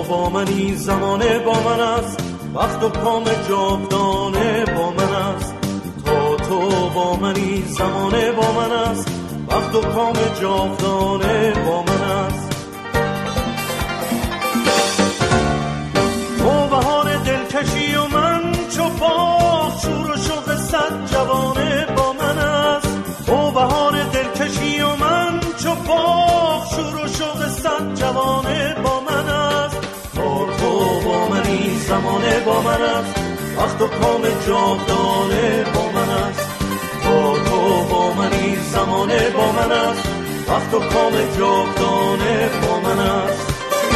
با منی، زمانه با من است، وقت و کام جاودانه با من است. تو با منی، زمانه با من است، وقت و کام جاودانه با من است. تو بهار دلکشی و من چو باغ، شور و شوق صد جوانه با من است. تو بهار دلکشی و من چو باغ، شور و شوق صد جوانه با من است. تو با منی، زمانه با من است، وقت و کام جاودانه با من است. تو با منی، زمانه با من است، وقت و کام جاودانه با من است.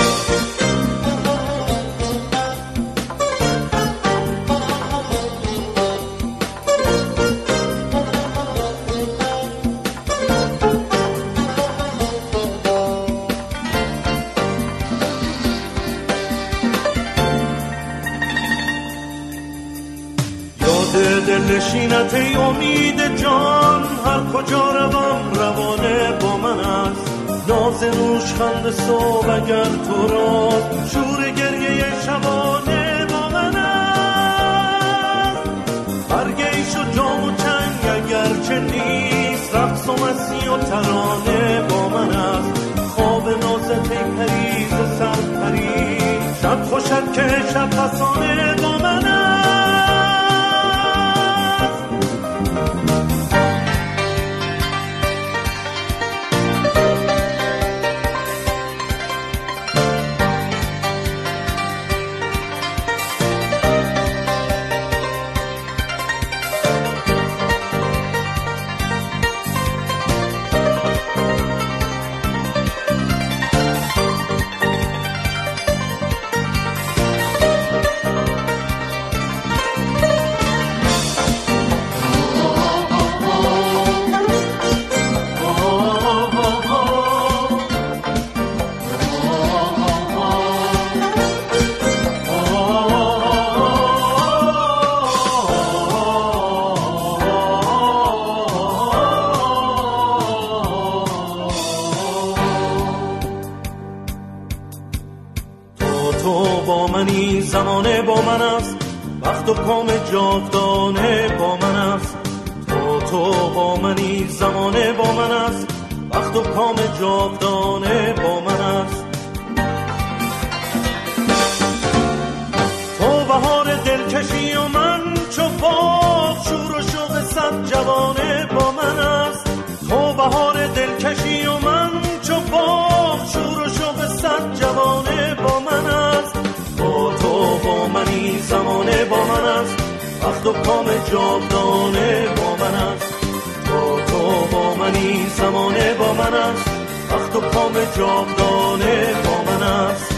دلنشینت ای امید جان، هر کجا روم روانه با من است. ناز نوشخند صبح اگر تو را، شور گریه شبانه با من است. برگ عیش و جام و چنگ اگر چه نیست، رقص و مسیح و ترانه با من است. خواب نازت ای پریز و سرپری، شب خوشت که شب فسانه با من است. زمانه با من است، وقت و کام جاودانه با من است. تو با منی، زمانه با من است، وقت و کام جاودانه با من است. تو بهار دلکشی و من چو باغ، شور و شوق صد جوانه با من است. تو بهار دلکشی و من چو باغ، شور و شوق صد جوانه با من است. تو با منی، زمانه با من است، وقت و کام جاودانه با من است. تو با منی، زمانه با من است، وقت و کام جاودانه با من است.